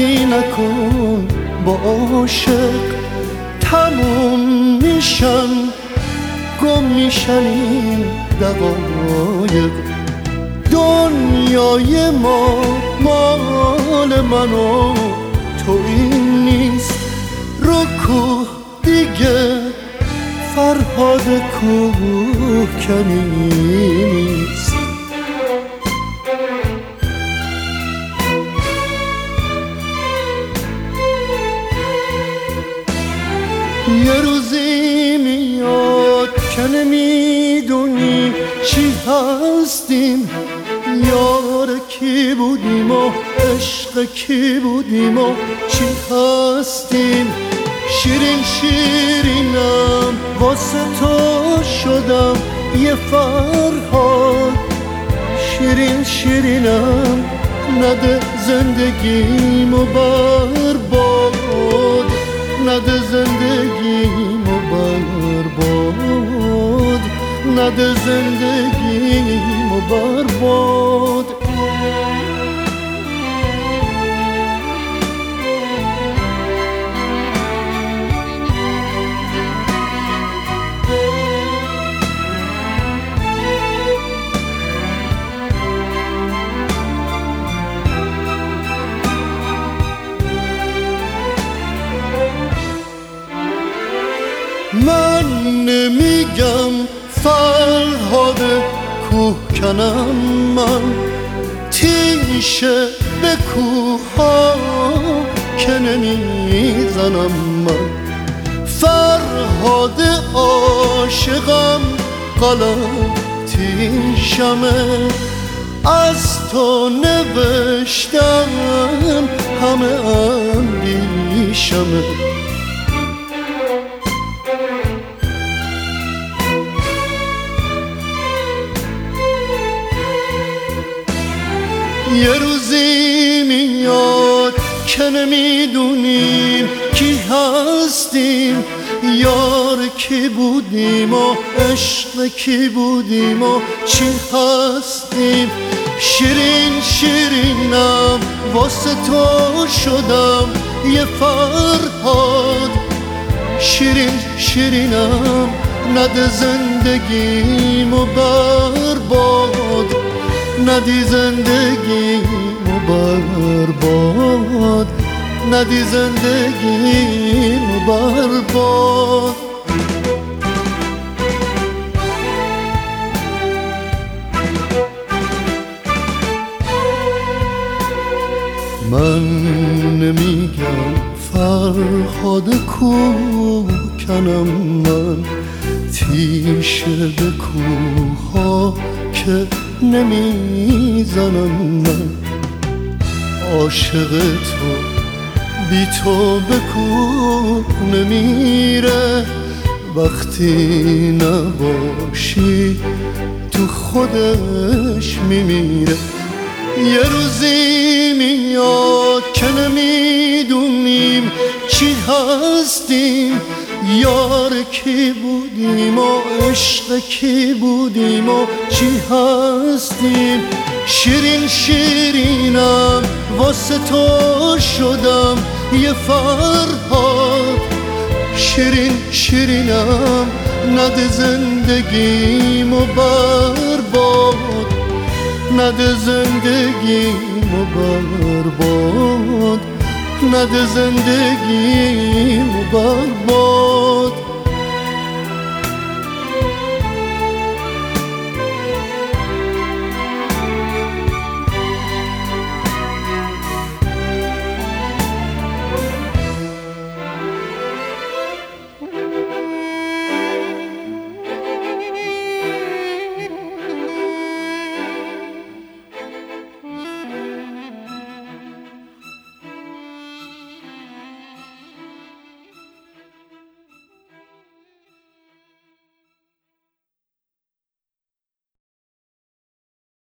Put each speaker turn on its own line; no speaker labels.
بدی نکن با عاشق، تموم میشن گم میشن این دقایق. دنیای ما مال من و تو این نیست، رو کوه دیگه فرهاد کوهکنی نیست. یه روزی میاد که نمیدونی چی هستیم، یار کی بودیم و عشق کی بودیم و چی هستیم. شیرین شیرینم واسه تو شدم یه فرهاد، شیرین شیرینم نده زندگیمو برباد، نده زندگیمو برباد، نده زندگیمو برباد. من نمیگم فرهاد کوهکنم، من تیشه به کوها که نمیزنم. من فرهاد عاشقم، قلم تیشمه، از تو نوشتم همه اندیشمه. یه روزی میاد که نمیدونیم کی هستیم، یار کی بودیم و عشق کی بودیم و چی هستیم. شیرین شیرینم واسه تو شدم یه فرهاد، شیرین شیرینم نده زندگیمو برباد، ندی زندگیمو برباد، ندی زندگیمو برباد. من نمیگم فرهاد کوهکنم، من تیشه به کوها که نمیزنم. من عاشق تو بی تو به کوه نمیره، وقتی نباشی تو خودش میمیره. یه روزی میاد که نمیدونیم چی هستیم، یار کی بودیم و عشق کی بودیم و چی هستیم. شیرین شیرینم واسه تو شدم یه فرهاد، شیرین شیرینم نده زندگیمو برباد، نده زندگیمو برباد، نده زندگیمو برباد.